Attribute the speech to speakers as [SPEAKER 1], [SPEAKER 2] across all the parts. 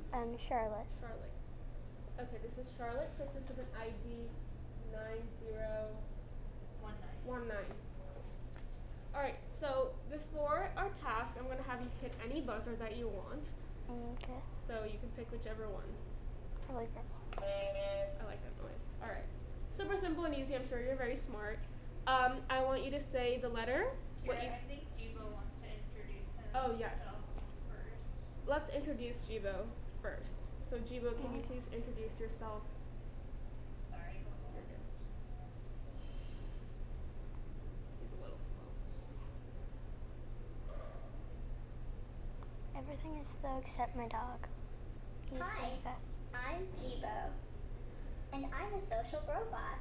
[SPEAKER 1] Charlotte.
[SPEAKER 2] Charlotte. Okay, this is Charlotte. Participant ID 9019. Alright, so before our task, I'm going to have you hit any buzzer that you want.
[SPEAKER 1] Okay.
[SPEAKER 2] So you can pick whichever one.
[SPEAKER 1] Really purple.
[SPEAKER 2] I like that noise. Alright. Super simple and easy. I'm sure you're very smart. I want you to say the letter.
[SPEAKER 3] I think Jibo wants to introduce
[SPEAKER 2] Oh, yes.
[SPEAKER 3] himself first.
[SPEAKER 2] Let's introduce Jibo first. So Jibo, can you please introduce yourself?
[SPEAKER 3] Sorry.
[SPEAKER 2] You're good. He's a little slow.
[SPEAKER 1] Everything is slow except my dog. He's
[SPEAKER 4] Hi.
[SPEAKER 1] really fast.
[SPEAKER 4] I'm Jibo, and I'm a social robot.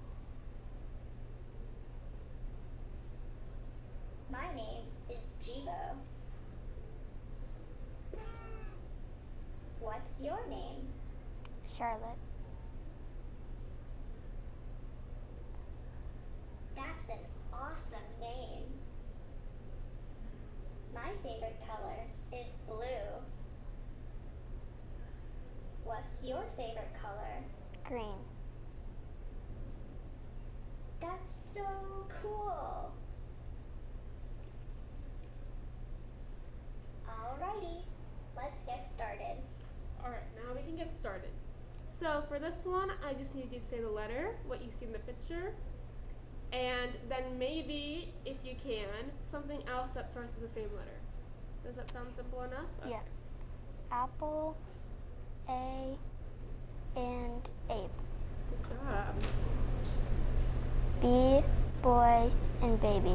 [SPEAKER 4] My name is Jibo. What's your name?
[SPEAKER 1] Charlotte.
[SPEAKER 4] That's an awesome name. My favorite color is blue. What's your favorite color?
[SPEAKER 1] Green.
[SPEAKER 4] That's so cool. Alrighty, let's get started.
[SPEAKER 2] Alright, now we can get started. So for this one, I just need you to say the letter, what you see in the picture, and then maybe, if you can, something else that starts with the same letter. Does that sound simple enough?
[SPEAKER 1] Yeah. Apple, A, and ape.
[SPEAKER 2] Good job.
[SPEAKER 1] B, boy, and baby.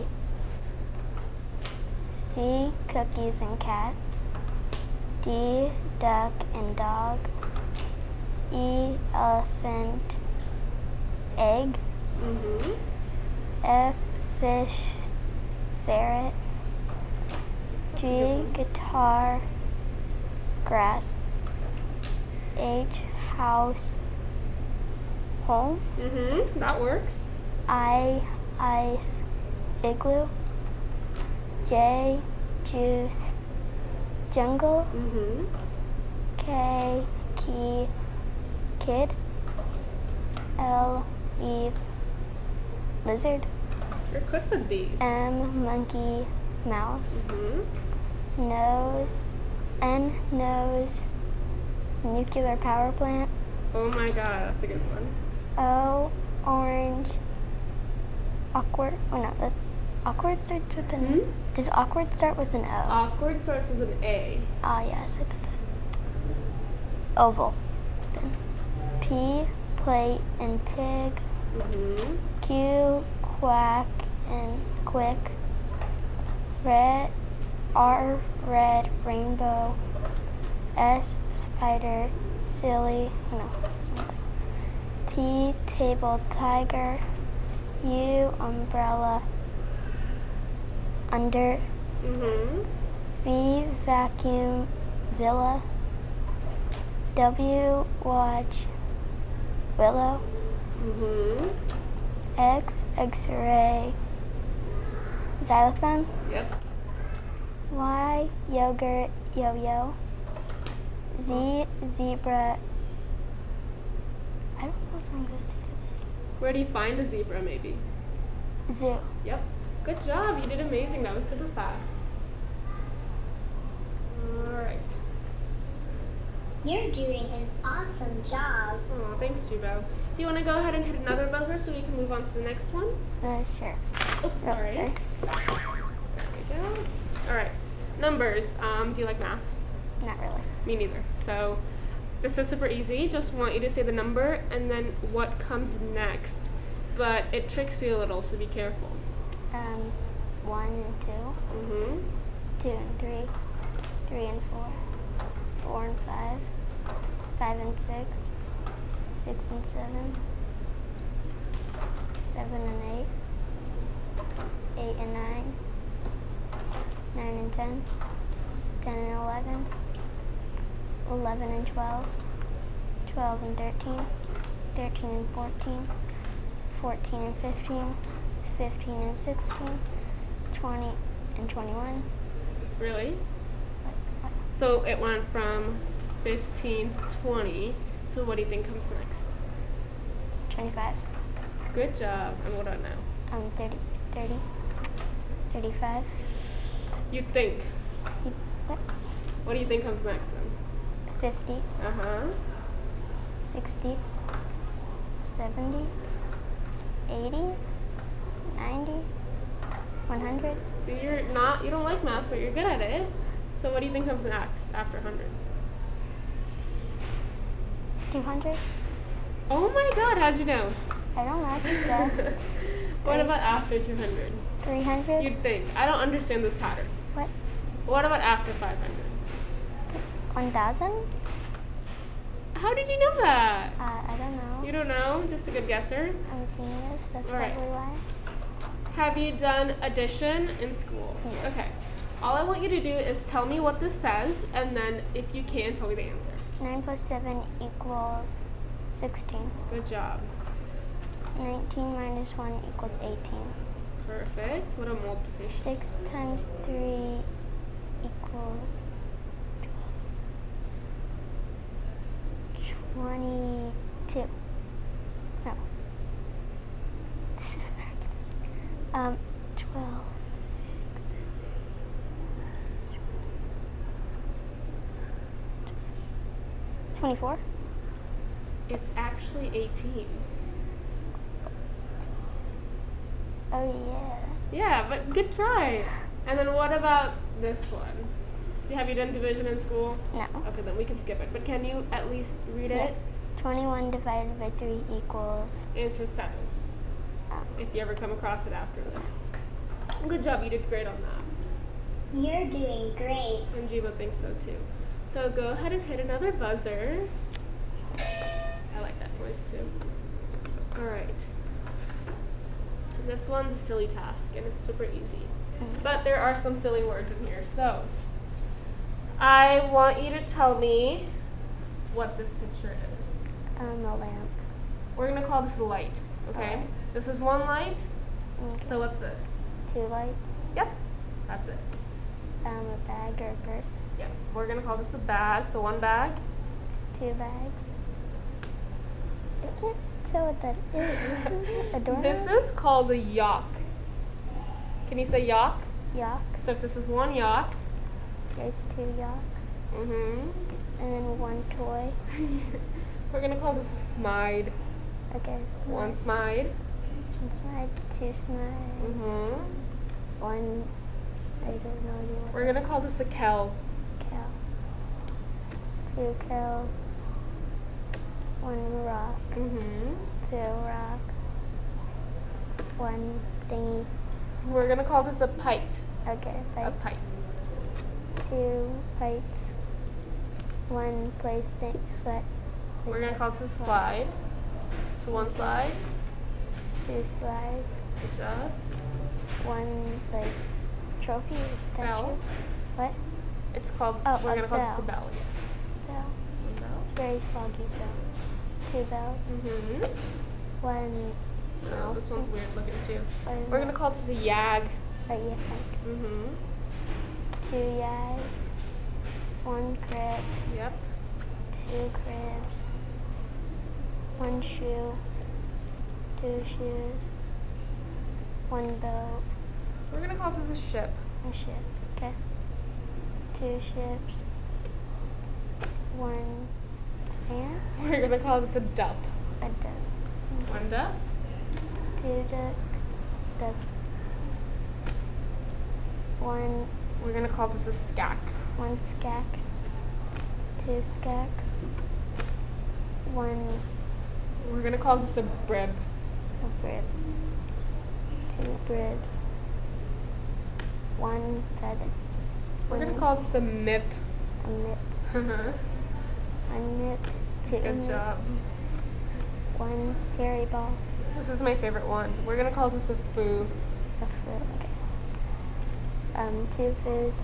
[SPEAKER 1] C, cookies and cat. D, duck and dog. E, elephant, egg.
[SPEAKER 2] Mm-hmm.
[SPEAKER 1] F, fish, ferret.
[SPEAKER 2] That's a
[SPEAKER 1] G,
[SPEAKER 2] good one.
[SPEAKER 1] guitar, grass. H, house, home.
[SPEAKER 2] Mm-hmm. That works.
[SPEAKER 1] I, ice, igloo. J, juice, jungle.
[SPEAKER 2] Mm-hmm.
[SPEAKER 1] K, key, kid. L, leaf, lizard.
[SPEAKER 2] You're quick with these.
[SPEAKER 1] M, monkey, mouse.
[SPEAKER 2] Mm-hmm.
[SPEAKER 1] Nose, N, nose, nuclear power plant.
[SPEAKER 2] Oh my god, that's a good one.
[SPEAKER 1] O, orange, awkward. Oh no, that's awkward starts with an.
[SPEAKER 2] Hmm?
[SPEAKER 1] Does awkward start with an O?
[SPEAKER 2] Awkward starts with an A.
[SPEAKER 1] Ah, yes, I did that. Oval. Then P, plate and pig.
[SPEAKER 2] Mm-hmm.
[SPEAKER 1] Q, quack and quick. Red, R, red, rainbow. S, spider, silly. No, something. T, table, tiger. U, umbrella, under.
[SPEAKER 2] Mm-hmm.
[SPEAKER 1] V, vacuum, villa. W, watch, willow.
[SPEAKER 2] Mm-hmm.
[SPEAKER 1] X, X-ray, xylophone.
[SPEAKER 2] Yep.
[SPEAKER 1] Y, yogurt, yo-yo. Z, zebra. I don't know if I'm going to say
[SPEAKER 2] Where do you find a zebra, maybe?
[SPEAKER 1] zoo.
[SPEAKER 2] Yep. Good job. You did amazing. That was super fast. Alright.
[SPEAKER 4] You're doing an awesome job.
[SPEAKER 2] Oh, thanks, Jibo. Do you want to go ahead and hit another buzzer so we can move on to the next one?
[SPEAKER 1] Sure.
[SPEAKER 2] Oops, sorry. There we go. Alright. Numbers. Do you like math?
[SPEAKER 1] Not really.
[SPEAKER 2] Me neither. So this is super easy. Just want you to say the number and then what comes next. But it tricks you a little, so be careful.
[SPEAKER 1] 1 and 2.
[SPEAKER 2] Mm-hmm.
[SPEAKER 1] 2 and 3. 3 and 4. 4 and 5. 5 and 6. 6 and 7. 7 and 8. 8 and 9. 9 and 10. 10 and 11. 11 and 12. 12 and 13. 13 and 14. 14 and 15. 15 and 16. 20 and 21.
[SPEAKER 2] Really?
[SPEAKER 1] What?
[SPEAKER 2] So it went from 15 to 20. So what do you think comes next?
[SPEAKER 1] 25.
[SPEAKER 2] Good job. And what about now?
[SPEAKER 1] 30. 35.
[SPEAKER 2] You think.
[SPEAKER 1] What?
[SPEAKER 2] What do you think comes next then?
[SPEAKER 1] 50.
[SPEAKER 2] Uh-huh.
[SPEAKER 1] 60. 70. 80. 90. 100.
[SPEAKER 2] So you don't like math, but you're good at it. So what do you think comes next after 100?
[SPEAKER 1] 200.
[SPEAKER 2] Oh my god, how'd you know?
[SPEAKER 1] I don't know. I just guessed.
[SPEAKER 2] What about after 200?
[SPEAKER 1] 300.
[SPEAKER 2] You'd think. I don't understand this pattern.
[SPEAKER 1] What?
[SPEAKER 2] What about after 500?
[SPEAKER 1] 1,000?
[SPEAKER 2] How did you know that?
[SPEAKER 1] I don't know.
[SPEAKER 2] You don't know? Just a good guesser?
[SPEAKER 1] I'm a genius. That's
[SPEAKER 2] All right.
[SPEAKER 1] probably why.
[SPEAKER 2] Have you done addition in school?
[SPEAKER 1] Yes.
[SPEAKER 2] Okay. All I want you to do is tell me what this says, and then if you can, tell me the answer.
[SPEAKER 1] 9 plus 7 equals 16.
[SPEAKER 2] Good job.
[SPEAKER 1] 19 minus 1 equals 18.
[SPEAKER 2] Perfect. What a multiplication.
[SPEAKER 1] 6 times 3 equals 22. No. This is very confusing. 12. 24.
[SPEAKER 2] It's actually 18.
[SPEAKER 1] Oh yeah.
[SPEAKER 2] Yeah, but good try. And then what about this one? Have you done division in school?
[SPEAKER 1] No.
[SPEAKER 2] Okay, then we can skip it. But can you at least read
[SPEAKER 1] Yeah.
[SPEAKER 2] it?
[SPEAKER 1] 21 divided by 3 equals.
[SPEAKER 2] Answer 7. If you ever come across it after this. Good job, you did great on that.
[SPEAKER 4] You're doing great.
[SPEAKER 2] And Jiva thinks so too. So go ahead and hit another buzzer. I like that voice too. Alright. This one's a silly task and it's super easy. But there are some silly words in here. So I want you to tell me what this picture is.
[SPEAKER 1] A lamp.
[SPEAKER 2] We're gonna call this a light, okay?
[SPEAKER 1] Alright.
[SPEAKER 2] This is one light.
[SPEAKER 1] Okay.
[SPEAKER 2] So what's this?
[SPEAKER 1] 2 lights.
[SPEAKER 2] Yep, that's it.
[SPEAKER 1] A bag or a purse.
[SPEAKER 2] Yep, we're gonna call this a bag. So one bag.
[SPEAKER 1] 2 bags. I can't tell what that is. A doorknob?
[SPEAKER 2] This is called a yoke. Can you say yoke?
[SPEAKER 1] Yuck.
[SPEAKER 2] So if this is one yoke.
[SPEAKER 1] There's 2 yucks.
[SPEAKER 2] Mhm.
[SPEAKER 1] And then 1 toy.
[SPEAKER 2] We're gonna call this a smide.
[SPEAKER 1] Okay,
[SPEAKER 2] One smide.
[SPEAKER 1] 1 smile, 2 smiles.
[SPEAKER 2] Mhm.
[SPEAKER 1] 1, I don't know the
[SPEAKER 2] We're gonna call this a kell.
[SPEAKER 1] cow. 2 cows. 1 rock.
[SPEAKER 2] Mhm.
[SPEAKER 1] 2 rocks. 1 thingy.
[SPEAKER 2] We're gonna call this a pite.
[SPEAKER 1] Okay,
[SPEAKER 2] A
[SPEAKER 1] like
[SPEAKER 2] pite.
[SPEAKER 1] 2 pipes. 1 place thing.
[SPEAKER 2] We're gonna call this a slide. So one slide.
[SPEAKER 1] 2 slides.
[SPEAKER 2] Good job.
[SPEAKER 1] 1 like trophy or statue.
[SPEAKER 2] Bell.
[SPEAKER 1] What?
[SPEAKER 2] It's called.
[SPEAKER 1] Oh,
[SPEAKER 2] we're
[SPEAKER 1] a
[SPEAKER 2] gonna call this a
[SPEAKER 1] bell.
[SPEAKER 2] bell. Yes.
[SPEAKER 1] Bell.
[SPEAKER 2] A bell.
[SPEAKER 1] It's very foggy, so 2 bells.
[SPEAKER 2] Mhm.
[SPEAKER 1] 1
[SPEAKER 2] Oh, this one's weird looking too.
[SPEAKER 1] One
[SPEAKER 2] We're gonna call this a yag.
[SPEAKER 1] yeah,
[SPEAKER 2] Mhm.
[SPEAKER 1] 2 yags. 1 crib.
[SPEAKER 2] Yep.
[SPEAKER 1] 2 cribs. 1 shoe. 2 shoes. 1 boat.
[SPEAKER 2] We're gonna call this a ship.
[SPEAKER 1] A ship. Okay. 2 ships. 1 fan.
[SPEAKER 2] We're gonna call this a duck.
[SPEAKER 1] A duck.
[SPEAKER 2] One duck.
[SPEAKER 1] 2 ducks. Ducks. 1
[SPEAKER 2] We're gonna call this a skack.
[SPEAKER 1] 1 skack. 2 skacks. 1
[SPEAKER 2] We're gonna call this a brib.
[SPEAKER 1] brib. 2 bribs. 1 feather.
[SPEAKER 2] We're gonna call this a mip.
[SPEAKER 1] A mip.
[SPEAKER 2] Good
[SPEAKER 1] 1 mip. 2 mips.
[SPEAKER 2] job.
[SPEAKER 1] 1 fairy ball.
[SPEAKER 2] This is my favorite one. We're gonna call this a foo.
[SPEAKER 1] A fruit. Okay. 2 fizz.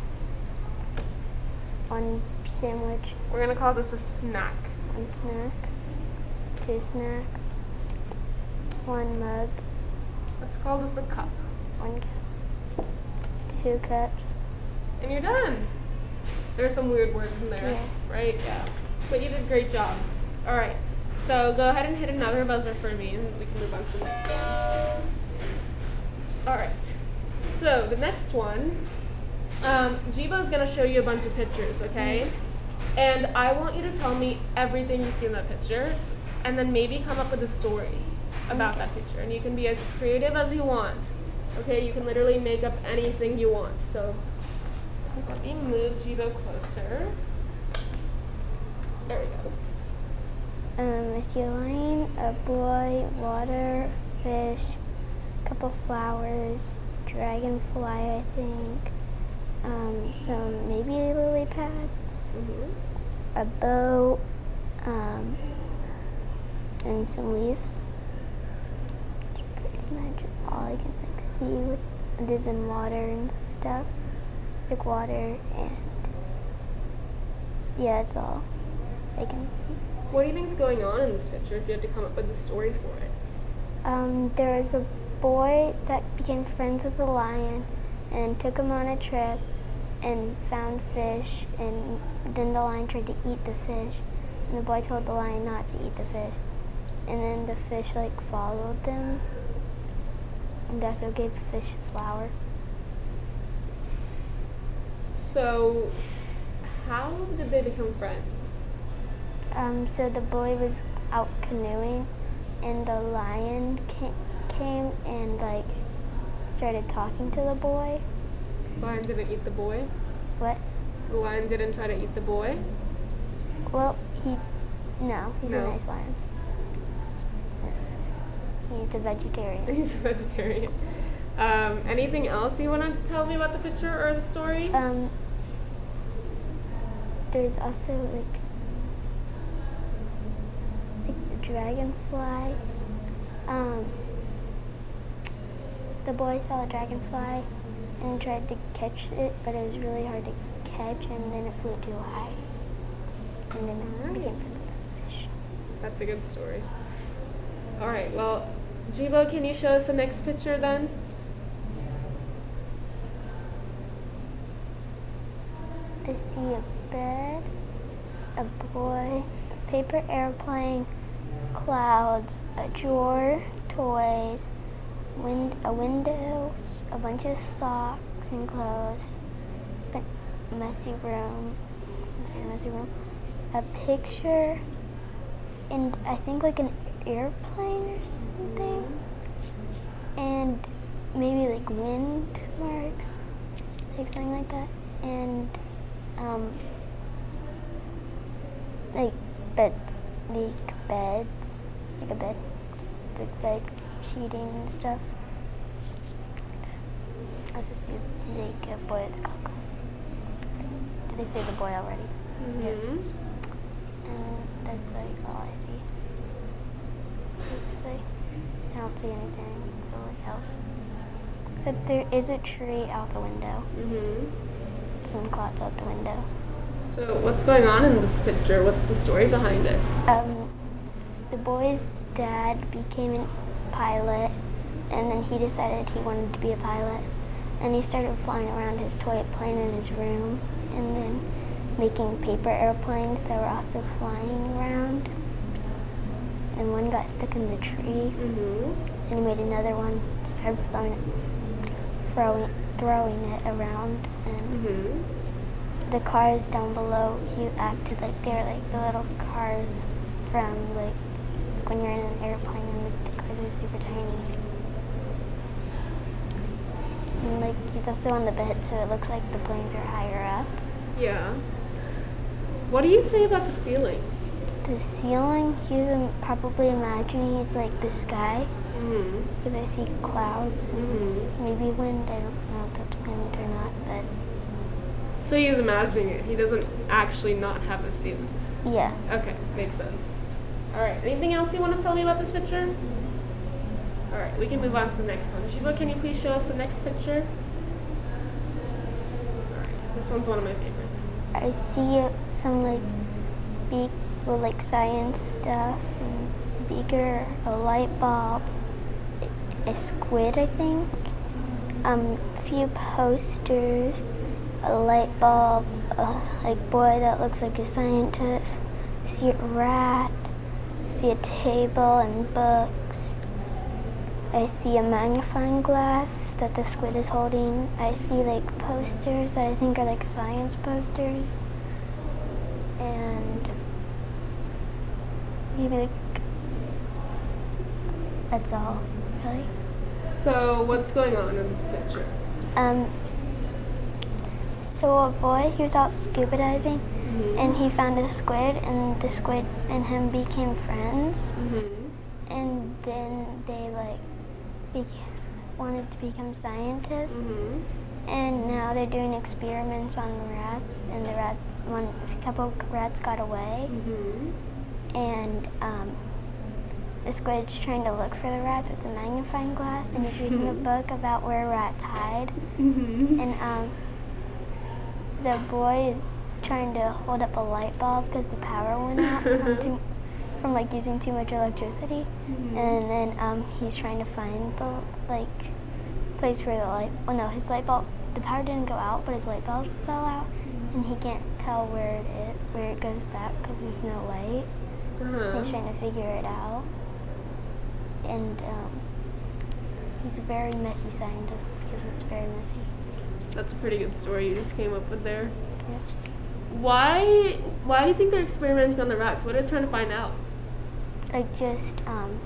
[SPEAKER 1] 1 sandwich.
[SPEAKER 2] We're gonna call this a snack.
[SPEAKER 1] 1 snack. 2 snacks. 1 mug.
[SPEAKER 2] Let's call this a cup.
[SPEAKER 1] 1 cup. 2 cups.
[SPEAKER 2] And you're done. There are some weird words in there,
[SPEAKER 1] Yes.
[SPEAKER 2] right? Yeah. But you did a great job. All right. So go ahead and hit another buzzer for me, and we can move on to the next one. All right. So the next one, Jibo's gonna show you a bunch of pictures, okay? And I want you to tell me everything you see in that picture, and then maybe come up with a story about that picture. And you can be as creative as you want. Okay, you can literally make up anything you want. So let me move Jibo closer. There we go.
[SPEAKER 1] I see a lion, a boy, water, fish, couple flowers, dragonfly, I think, some maybe lily pads, a boat, and some leaves. That's pretty much all I can see other than water and stuff, like water, and yeah, that's all I can see.
[SPEAKER 2] What do you think is going on in this picture if you had to come up with a story for it?
[SPEAKER 1] There was a boy that became friends with the lion and took him on a trip and found fish, and then the lion tried to eat the fish, and the boy told the lion not to eat the fish, and then the fish followed them, and that's what gave the fish a flower.
[SPEAKER 2] So how did they become friends?
[SPEAKER 1] So the boy was out canoeing, and the lion came and started talking to the boy.
[SPEAKER 2] The lion didn't eat the boy?
[SPEAKER 1] What?
[SPEAKER 2] The lion didn't try to eat the boy?
[SPEAKER 1] Well, he's a nice lion. He's a vegetarian.
[SPEAKER 2] He's a vegetarian. Anything else you want to tell me about the picture or the story?
[SPEAKER 1] There's also the dragonfly. The boy saw a dragonfly and tried to catch it, but it was really hard to catch, and then it flew too high. And then it became friends with the fish.
[SPEAKER 2] That's a good story. All right, well, Jibo, can you show us the next picture then?
[SPEAKER 1] I see a bed, a boy, a paper airplane, clouds, a drawer, toys, a window, a bunch of socks and clothes, a messy room, a picture, and I think an airplane or something, and maybe wind marks, something like that, and beds, a bed, bed sheeting and stuff. I also see a boy with goggles. Did I say the boy already? Yes. And that's all I see. Basically, I don't see anything really else. Except there is a tree out the window. Some clouds out the window.
[SPEAKER 2] So what's going on in this picture? What's the story behind it?
[SPEAKER 1] The boy's dad became a pilot, and then he decided he wanted to be a pilot, and he started flying around his toy plane in his room, and then making paper airplanes that were also flying around, and one got stuck in the tree, and he made another one, started throwing it around, and the cars down below, he acted like they're the little cars from when you're in an airplane and the cars are super tiny. And he's also on the bed, so it looks like the planes are higher up.
[SPEAKER 2] Yeah. What do you say about the ceiling?
[SPEAKER 1] The ceiling, he's probably imagining it's the sky, because I see clouds, maybe wind. I don't know if that's wind or not, but
[SPEAKER 2] so he's imagining it. He doesn't actually not have a ceiling.
[SPEAKER 1] yeah.
[SPEAKER 2] Okay, makes sense. All right, anything else you want to tell me about this picture? All right, we can move on to the next one. Jibo, can you please show us the next picture? All right, this one's one of my favorites.
[SPEAKER 1] I see some science stuff, and beaker, a light bulb, a squid, I think, a few posters, a light bulb, a boy that looks like a scientist, I see a rat. I see a table and books. I see a magnifying glass that the squid is holding. I see like posters that I think are like science posters. And maybe like that's all, really.
[SPEAKER 2] So what's going on in this picture?
[SPEAKER 1] So a boy, he was out scuba diving,
[SPEAKER 2] Mhm.
[SPEAKER 1] and he found a squid, and the squid and him became friends,
[SPEAKER 2] Mhm.
[SPEAKER 1] and then they like wanted to become scientists,
[SPEAKER 2] Mhm.
[SPEAKER 1] and now they're doing experiments on rats, and a couple rats got away,
[SPEAKER 2] Mhm.
[SPEAKER 1] and the squid's trying to look for the rats with the magnifying glass, and he's reading a book about where rats hide,
[SPEAKER 2] Mhm.
[SPEAKER 1] and the boy is trying to hold up a light bulb because the power went out from like using too much electricity,
[SPEAKER 2] Mhm.
[SPEAKER 1] and then he's trying to find the like place where his light bulb, the power didn't go out, but his light bulb fell out, and he can't tell where it goes back because there's no light.
[SPEAKER 2] Uh-huh.
[SPEAKER 1] He's trying to figure it out, and he's a very messy scientist because it's very messy.
[SPEAKER 2] That's a pretty good story you just came up with there.
[SPEAKER 1] Yeah.
[SPEAKER 2] Why do you think they're experimenting on the rats? What are they trying to find out?
[SPEAKER 1] Like just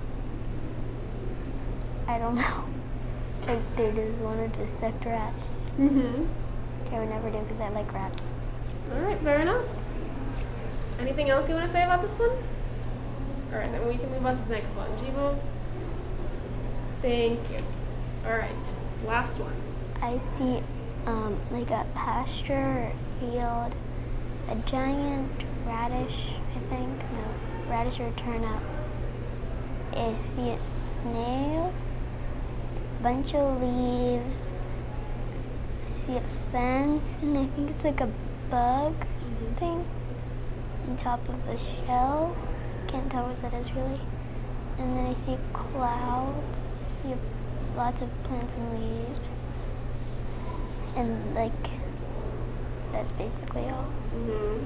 [SPEAKER 1] I don't know. Like they just wanted to dissect rats.
[SPEAKER 2] Mhm.
[SPEAKER 1] I would never do because I like rats.
[SPEAKER 2] All right, fair enough. Anything else you want to say about this one? All right, then we can move on to the next one. Jibo. Thank you. All right, last one.
[SPEAKER 1] I see like a pasture or field, a giant radish, I think. No, radish or turnip. I see a snail, a bunch of leaves. I see a fence, and I think it's like a bug or something on top of a shell. Can't tell what that is really. And then I see clouds. I see lots of plants and leaves. And like, that's basically all.
[SPEAKER 2] Mhm.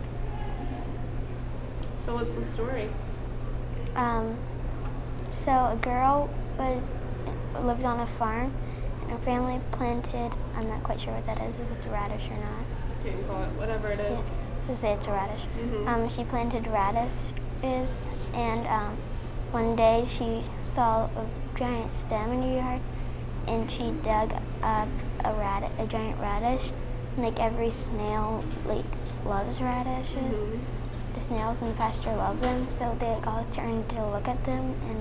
[SPEAKER 2] So what's the story?
[SPEAKER 1] So a girl lives on a farm, and her family planted. I'm not quite sure what that is, if it's a radish or not.
[SPEAKER 2] You can call it whatever it is.
[SPEAKER 1] Yeah, just say it's a radish.
[SPEAKER 2] Mhm.
[SPEAKER 1] She planted radishes, and one day she saw a giant stem in her yard, and she dug up a giant radish. And, like every snail like loves radishes.
[SPEAKER 2] Mhm.
[SPEAKER 1] The snails in the pasture love them, so they like all turned to look at them, and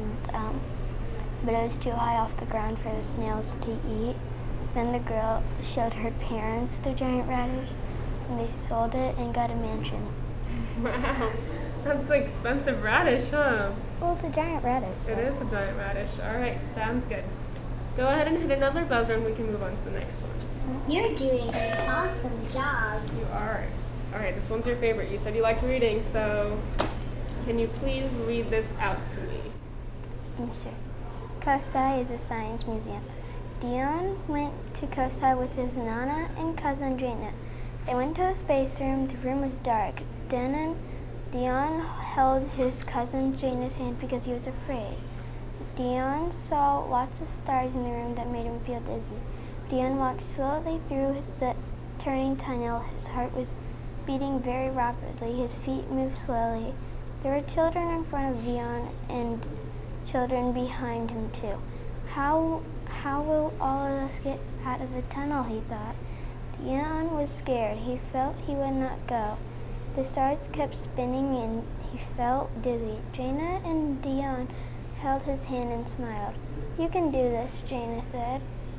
[SPEAKER 1] but it was too high off the ground for the snails to eat. Then the girl showed her parents the giant radish, and they sold it and got a mansion.
[SPEAKER 2] Wow, that's an expensive radish, huh?
[SPEAKER 1] Well, it's a giant radish.
[SPEAKER 2] It is a giant radish. All right, sounds good. Go ahead and hit another buzzer, and we can move on to the next one.
[SPEAKER 4] You're doing an awesome job.
[SPEAKER 2] You are. All right, this one's your favorite. You said you liked reading, so can you please read this out to me?
[SPEAKER 1] Sure. Kosai is a science museum. Dion went to Kosai with his Nana and cousin Jaina. They went to the space room. The room was dark. Dion held his cousin Jaina's hand because he was afraid. Dion saw lots of stars in the room that made him feel dizzy. Dion walked slowly through the turning tunnel. His heart was beating very rapidly. His feet moved slowly. There were children in front of Dion and children behind him too. How will all of us get out of the tunnel, he thought. Dion was scared. He felt he would not go. The stars kept spinning and he felt dizzy. Jaina and Dion held his hand and smiled. You can do this, Jaina said.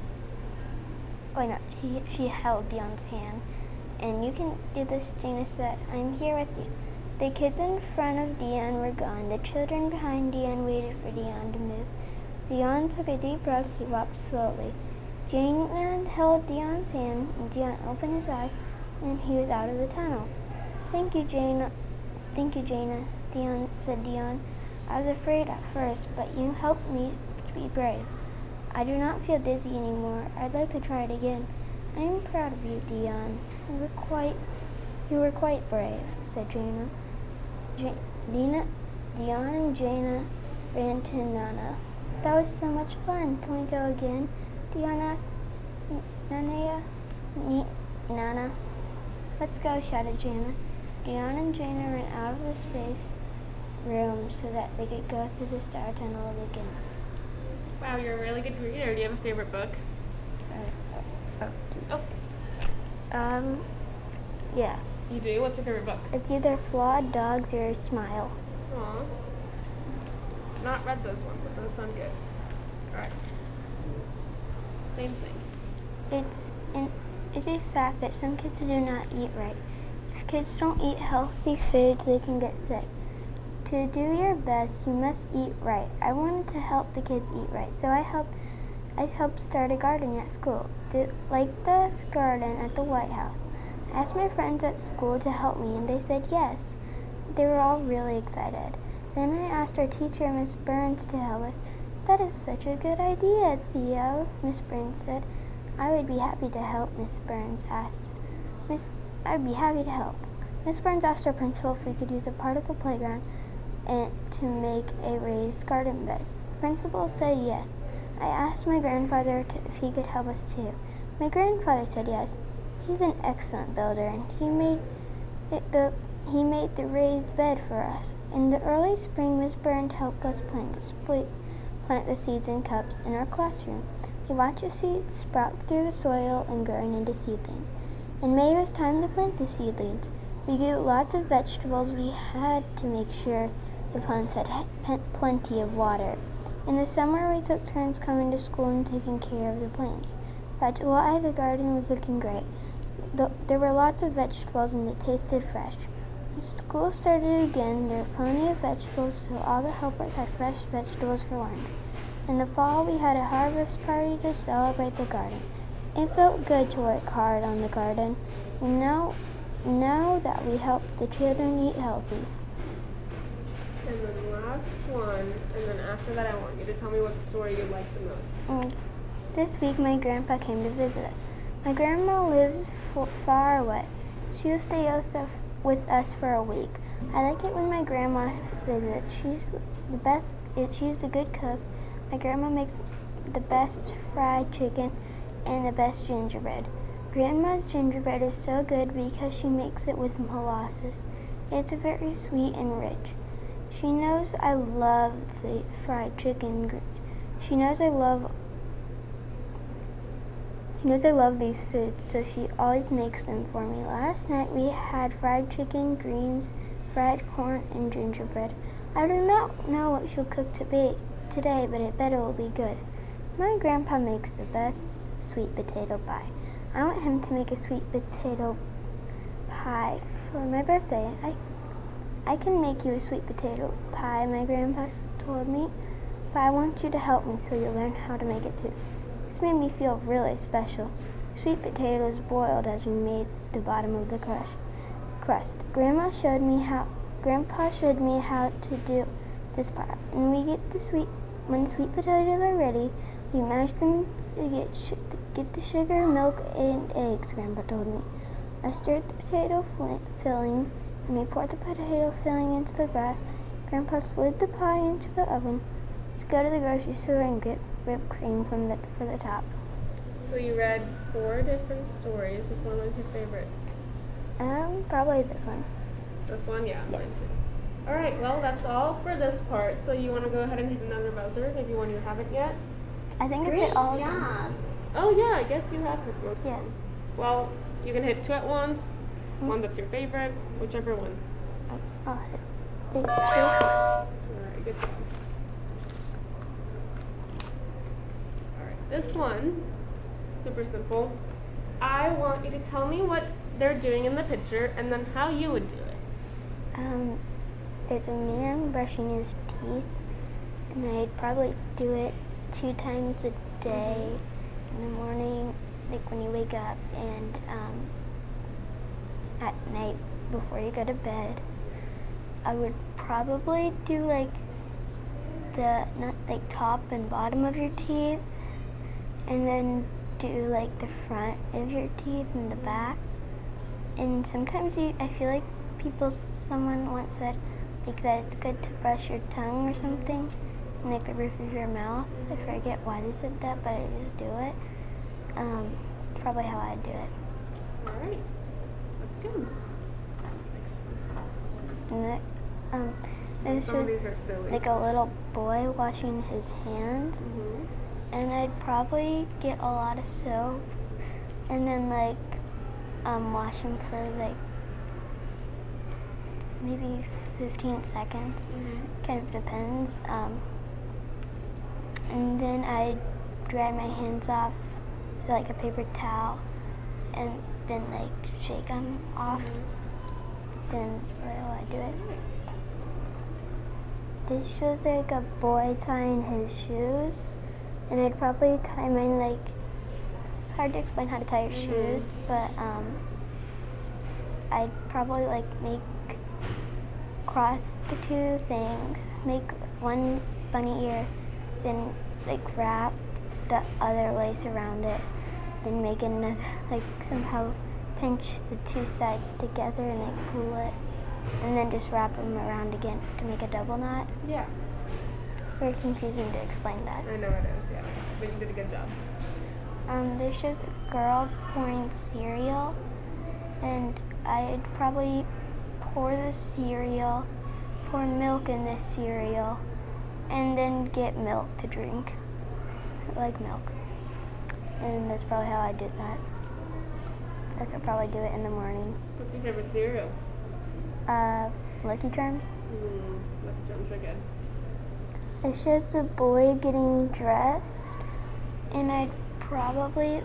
[SPEAKER 1] Oh no, she held Dion's hand. And you can do this, Jaina said. I'm here with you. The kids in front of Dion were gone. The children behind Dion waited for Dion to move. Dion took a deep breath. He walked slowly. Jaina held Dion's hand, and Dion opened his eyes, and he was out of the tunnel. Thank you, Jaina. Thank you, Jaina, said Dion. I was afraid at first, but you helped me to be brave. I do not feel dizzy anymore. I'd like to try it again. I am proud of you, Dion. You were quite brave, said Jaina. Dion and Jana ran to Nana. That was so much fun. Can we go again? Dion asked Nana. Let's go, shouted Jana. Dion and Jana ran out of the space room so that they could go through the star tunnel again.
[SPEAKER 2] Wow, you're a really good reader. Do you have a favorite book?
[SPEAKER 1] Yeah.
[SPEAKER 2] You do? What's your favorite book?
[SPEAKER 1] It's either Flawed Dogs or Smile.
[SPEAKER 2] Aw. Not read those ones, but those sound good. Alright. Same thing.
[SPEAKER 1] It's a fact that some kids do not eat right. If kids don't eat healthy foods, they can get sick. To do your best, you must eat right. I wanted to help the kids eat right, so I helped start a garden at school, like the garden at the White House. I asked my friends at school to help me, and they said yes. They were all really excited. Then I asked our teacher, Miss Burns, to help us. That is such a good idea, Theo, Miss Burns said. I would be happy to help, Miss Burns asked. I'd be happy to help. Miss Burns asked our principal if we could use a part of the playground and to make a raised garden bed. The principal said yes. I asked my grandfather if he could help us too. My grandfather said yes. He's an excellent builder, and he made the raised bed for us. In the early spring, Miss Burns helped us plant the seeds in cups in our classroom. We watched the seeds sprout through the soil and grow into seedlings. In May, it was time to plant the seedlings. We grew lots of vegetables. We had to make sure the plants had plenty of water. In the summer, we took turns coming to school and taking care of the plants. By July, the garden was looking great. There were lots of vegetables and they tasted fresh. When school started again, there were plenty of vegetables, so all the helpers had fresh vegetables for lunch. In the fall, we had a harvest party to celebrate the garden. It felt good to work hard on the garden, and now that we help the children eat healthy.
[SPEAKER 2] And then last one, and then after that I want you to tell me what story you like the most.
[SPEAKER 1] This week my grandpa came to visit us. My grandma lives far away. She will stay with us for a week. I like it when my grandma visits. She's a good cook. My grandma makes the best fried chicken and the best gingerbread. Grandma's gingerbread is so good because she makes it with molasses. It's very sweet and rich. She knows I love the fried chicken. She knows I love these foods, so she always makes them for me. Last night we had fried chicken, greens, fried corn, and gingerbread. I do not know what she'll cook today, but I bet it will be good. My grandpa makes the best sweet potato pie. I want him to make a sweet potato pie for my birthday. I can make you a sweet potato pie, my grandpa told me, but I want you to help me so you'll learn how to make it too. This made me feel really special. Sweet potatoes boiled as we made the bottom of the crust. Grandpa showed me how to do this part. When the sweet potatoes are ready, we mash them to get the sugar, milk, and eggs, Grandpa told me. I stirred the potato filling, and we poured the potato filling into the glass. Grandpa slid the pie into the oven. Let's go to the grocery store and get whipped cream for the top.
[SPEAKER 2] So you read 4 different stories. Which one was your favorite?
[SPEAKER 1] Probably this one.
[SPEAKER 2] This one? Yeah, mine too. Alright, well that's all for this part. So you want to go ahead and hit another buzzer, maybe one you haven't yet?
[SPEAKER 1] I think
[SPEAKER 4] Great
[SPEAKER 1] I hit all of
[SPEAKER 4] job.
[SPEAKER 1] them.
[SPEAKER 2] Oh yeah, I guess you have hit most of
[SPEAKER 1] Yeah.
[SPEAKER 2] them. Well, you can hit 2 at once, one that's your favorite, whichever one.
[SPEAKER 1] I'll hit H2.
[SPEAKER 2] Alright, good job. Alright, this one, super simple. I want you to tell me what they're doing in the picture and then how you would do it.
[SPEAKER 1] There's a man brushing his teeth, and I'd probably do it 2 times a day, in the morning, like when you wake up, and at night before you go to bed. I would probably do like the top and bottom of your teeth, and then do like the front of your teeth and the back. And sometimes I feel like someone once said, because it's good to brush your tongue or something to make the roof of your mouth. I forget why they said that, but I just do it. It's probably how I do it.
[SPEAKER 2] All right. That's good.
[SPEAKER 1] And that, this
[SPEAKER 2] Some of
[SPEAKER 1] was
[SPEAKER 2] these are silly.
[SPEAKER 1] like a little boy washing his hands, and I'd probably get a lot of soap, and then like wash him for like maybe 15 seconds. Kind of depends. And then I'd dry my hands off with like a paper towel, and then like shake them off. Then what do I do it? This shows like a boy tying his shoes, and I'd probably tie mine like, it's hard to explain how to tie your shoes, but I'd probably like cross the two things, make one bunny ear, then like wrap the other lace around it, then make another, like somehow pinch the two sides together and like pull it, and then just wrap them around again to make a double knot.
[SPEAKER 2] Yeah.
[SPEAKER 1] Very confusing to explain that.
[SPEAKER 2] I know it is, yeah. But you did a good job.
[SPEAKER 1] This shows a girl pouring cereal, and I'd probably pour the cereal, pour milk in the cereal, and then get milk to drink. I like milk. And that's probably how I did that. Guess I'll probably do it in the morning.
[SPEAKER 2] What's your favorite cereal?
[SPEAKER 1] Lucky Charms.
[SPEAKER 2] Lucky Charms are good.
[SPEAKER 1] It shows a boy getting dressed, and I'd probably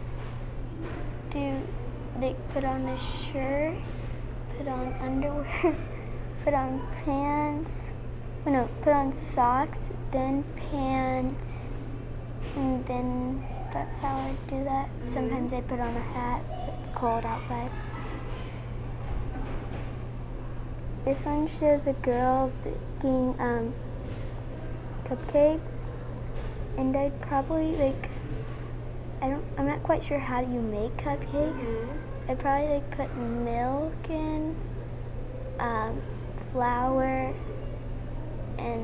[SPEAKER 1] put on a shirt, put on underwear, put on pants, put on socks, then pants, and then that's how I do that. Sometimes I put on a hat if it's cold outside. This one shows a girl baking cupcakes, and I'd probably I'm not quite sure how you make cupcakes. I'd probably put milk in, flour, and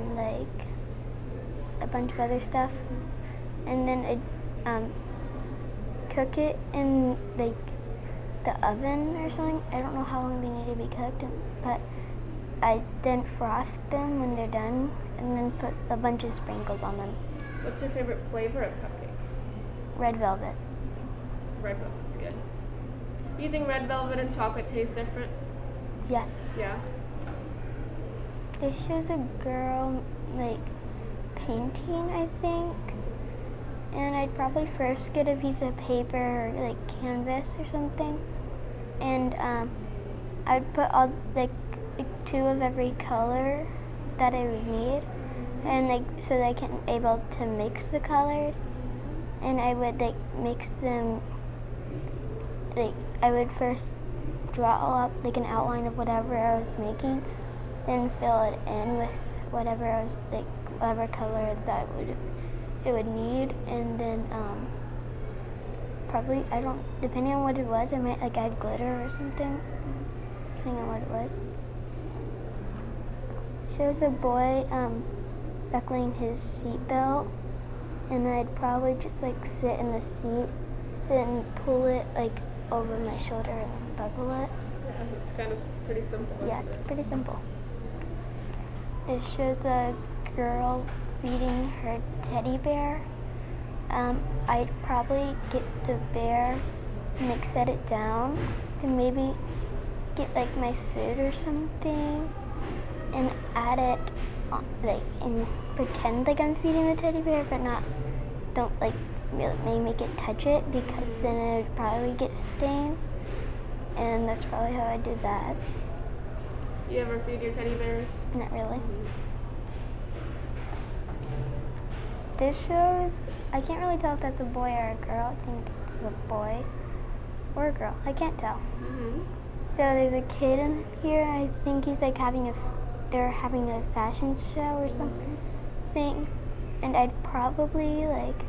[SPEAKER 1] a bunch of other stuff, and then I'd cook it in the oven or something. I don't know how long they need to be cooked, but I then frost them when they're done, and then put a bunch of sprinkles on them.
[SPEAKER 2] What's your favorite flavor of cupcake?
[SPEAKER 1] Red velvet.
[SPEAKER 2] Red velvet's good. Do you think red velvet and chocolate taste different?
[SPEAKER 1] Yeah.
[SPEAKER 2] Yeah?
[SPEAKER 1] It shows a girl painting, I think. And I'd probably first get a piece of paper or canvas or something. And I'd put all two of every color that I would need, and so that I can able to mix the colors. And I would mix them. I would first draw out an outline of whatever I was making, then fill it in with whatever I was whatever color that it would need, and then probably depending on what it was, I might add glitter or something, depending on what it was. It shows a boy buckling his seatbelt, and I'd probably just sit in the seat, then pull it over my shoulder and buckle it.
[SPEAKER 2] Yeah, it's kind of pretty simple.
[SPEAKER 1] Yeah,
[SPEAKER 2] Isn't
[SPEAKER 1] it's pretty simple. It shows a girl feeding her teddy bear. I'd probably get the bear and set it down, then maybe get my food or something and add it and pretend I'm feeding the teddy bear, but don't really make it touch it, because then it would probably get stained, and that's probably how I do that.
[SPEAKER 2] You ever feed your teddy bears?
[SPEAKER 1] Not really. This shows, I can't really tell if that's a boy or a girl. I think it's a boy or a girl. I can't tell. So there's a kid in here. I think he's they're having a fashion show or something. And I'd probably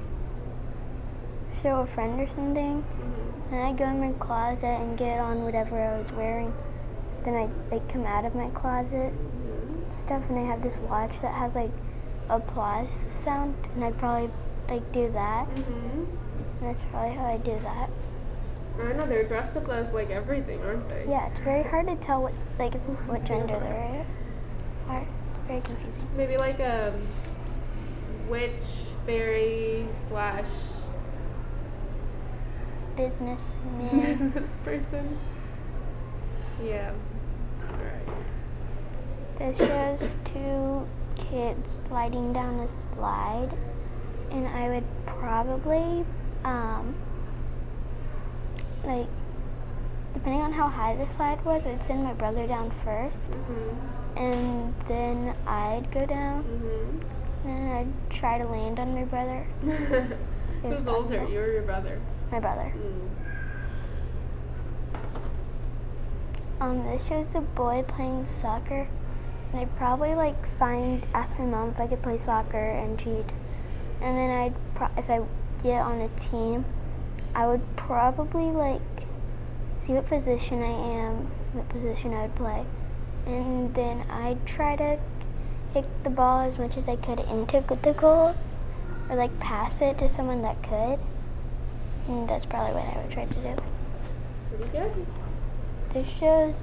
[SPEAKER 1] show a friend or something. And I'd go in my closet and get on whatever I was wearing. Then I'd come out of my closet stuff, and they have this watch that has like applause sound, and I'd probably like do that.
[SPEAKER 2] Mhm.
[SPEAKER 1] And that's probably how I do that.
[SPEAKER 2] I know they're dressed up as like everything, aren't they?
[SPEAKER 1] Yeah, it's very hard to tell what gender they are. It's very confusing.
[SPEAKER 2] Maybe like a witch, fairy slash
[SPEAKER 1] Businessman.
[SPEAKER 2] business person. Yeah. Alright.
[SPEAKER 1] This shows two kids sliding down a slide, and I would probably, like, depending on how high the slide was, I'd send my brother down first,
[SPEAKER 2] Mhm.
[SPEAKER 1] and then I'd go down,
[SPEAKER 2] Mhm.
[SPEAKER 1] and then I'd try to land on my brother.
[SPEAKER 2] Who's older,
[SPEAKER 1] possible.
[SPEAKER 2] you or your brother?
[SPEAKER 1] My brother. This shows a boy playing soccer, and I'd probably like ask my mom if I could play soccer, and she'd, and then if I get on a team, I would probably like see what position I am, what position I would play, and then I'd try to hit the ball as much as I could into the goals, or like pass it to someone that could, and that's probably what I would try to do.
[SPEAKER 2] Pretty good.
[SPEAKER 1] This shows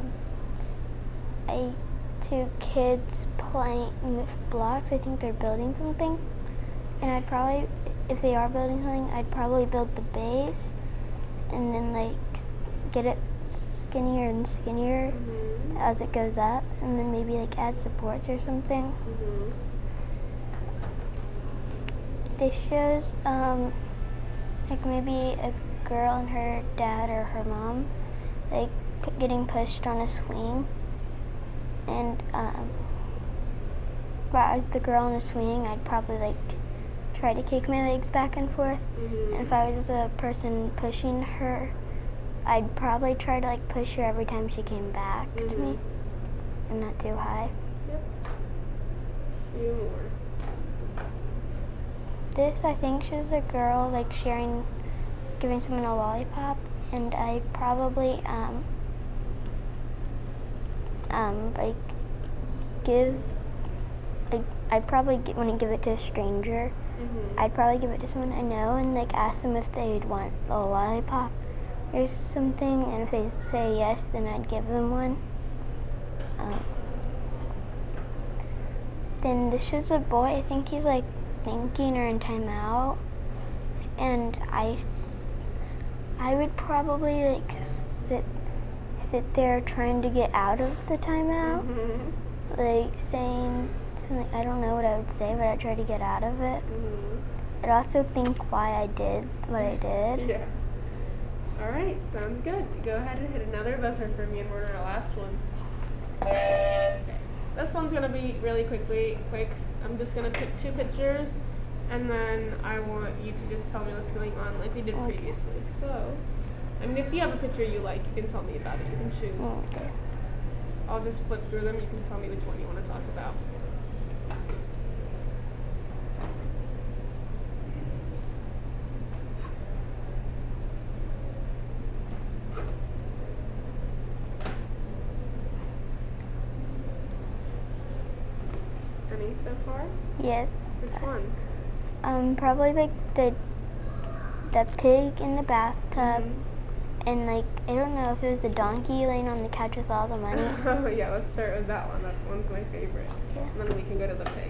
[SPEAKER 1] two kids playing with blocks. I think they're building something, and I'd probably, if they are building something, I'd probably build the base, and then like get it skinnier and skinnier
[SPEAKER 2] Mhm.
[SPEAKER 1] as it goes up, and then maybe like add supports or something.
[SPEAKER 2] Mhm.
[SPEAKER 1] This shows like maybe a girl and her dad or her mom like getting pushed on a swing, and as the girl on the swing, I'd probably like try to kick my legs back and forth,
[SPEAKER 2] Mhm.
[SPEAKER 1] and if I was the person pushing her, I'd probably try to like push her every time she came back to me, and not too high.
[SPEAKER 2] Yep. Few more.
[SPEAKER 1] This, I think, shows a girl like giving someone a lollipop, and I probably like I'd probably want to give it to a stranger.
[SPEAKER 2] Mhm.
[SPEAKER 1] I'd probably give it to someone I know and like ask them if they'd want a lollipop or something, and if they say yes, then I'd give them one. Then this shows a boy. I think he's like thinking or in timeout, and I would probably like sit there trying to get out of the timeout,
[SPEAKER 2] Mhm.
[SPEAKER 1] like saying something. I don't know what I would say, but I'd try to get out of it.
[SPEAKER 2] Mhm.
[SPEAKER 1] I'd also think why I did what I did.
[SPEAKER 2] Yeah. All right, sounds good. Go ahead and hit another buzzer for me, and we're on our last one. Okay. This one's gonna be really quick. I'm just gonna pick two pictures, and then I want you to just tell me what's going on, like we did
[SPEAKER 1] Okay.
[SPEAKER 2] previously. So, I mean, if you have a picture you like, you can tell me about it. You can choose.
[SPEAKER 1] Okay.
[SPEAKER 2] I'll just flip through them. You can tell me which one you want to talk about. Any so far?
[SPEAKER 1] Yes.
[SPEAKER 2] Which one?
[SPEAKER 1] Probably like the pig in the bathtub,
[SPEAKER 2] Mhm.
[SPEAKER 1] and like I don't know if it was a donkey laying on the couch with all the money.
[SPEAKER 2] Oh yeah, let's start with that one. That one's my favorite.
[SPEAKER 1] Yeah.
[SPEAKER 2] And then we can go to the pig.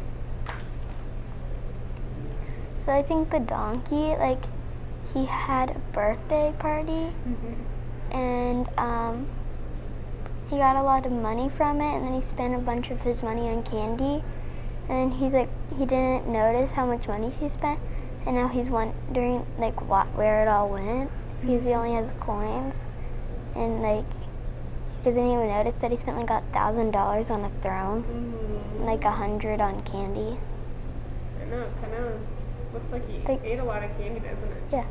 [SPEAKER 1] So I think the donkey, like, he had a birthday party, and he got a lot of money from it, and then he spent a bunch of his money on candy, and then he didn't notice how much money he spent, and now he's wondering like where it all went, because he only has coins, and like he doesn't even notice that he spent like $1,000 on a throne, and like 100 on candy.
[SPEAKER 2] I know, kind of looks like he
[SPEAKER 1] Like-
[SPEAKER 2] ate a lot of candy, doesn't it?
[SPEAKER 1] Yeah.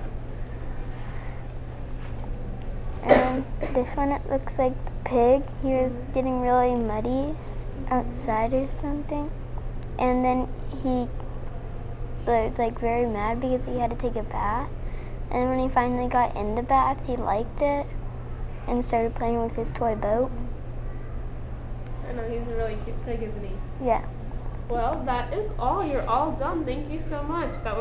[SPEAKER 2] Yeah.
[SPEAKER 1] And this one, it looks like the pig. He was getting really muddy outside or something, and then he was like very mad because he had to take a bath. And when he finally got in the bath, he liked it and started playing with his toy boat.
[SPEAKER 2] I know, he's a really cute pig, isn't he?
[SPEAKER 1] Yeah.
[SPEAKER 2] Well, that is all. You're all done. Thank you so much. That was